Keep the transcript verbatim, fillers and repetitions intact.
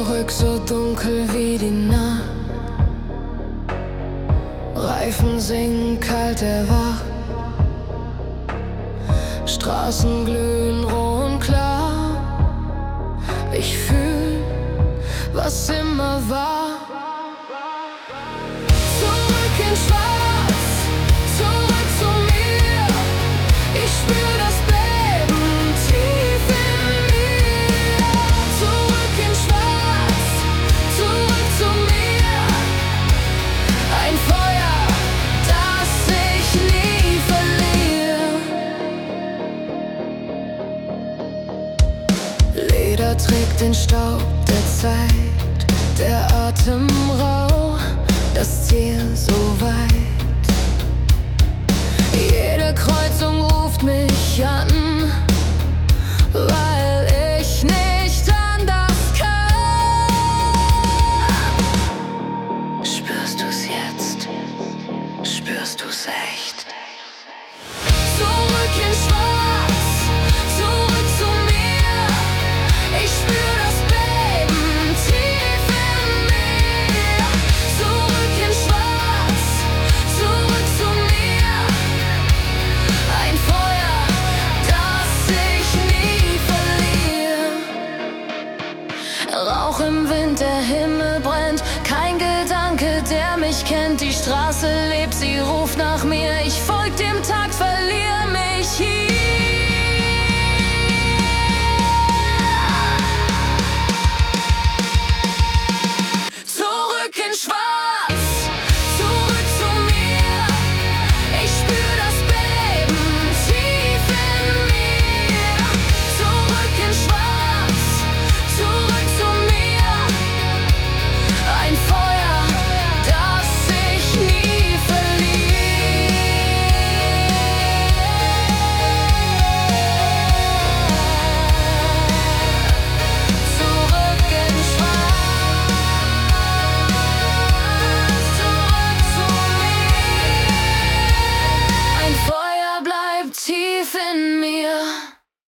Zurück so dunkel wie die Nacht. Reifen singen, kalt erwacht. Straßen glühen roh und klar. Ich fühl, was immer war. Zurück in Schwarz, zurück zu mir. Ich spür das Beben tief in mir. Zurück in Schwarz, zurück zu mir. Ein Feuer, das ich nie verliere. Leder trägt den Staub der Zeit, der Atem rau, das Ziel so weit. Jede Kreuzung ruft mich an, weil ich nicht anders kann. Spürst du's jetzt? Spürst du's echt? Zurück in Schwarz, zurück zu mir. Ich spür das Beben tief in mir. Zurück in Schwarz, zurück zu mir. Ein Feuer, das ich nie verliere. Rauch im Wind, der Himmel brennt. Kein Gedanke, der mich kennt. Die Straße lebt, sie ruft nach mir. Ich folg dem Takt, verliere mich hier.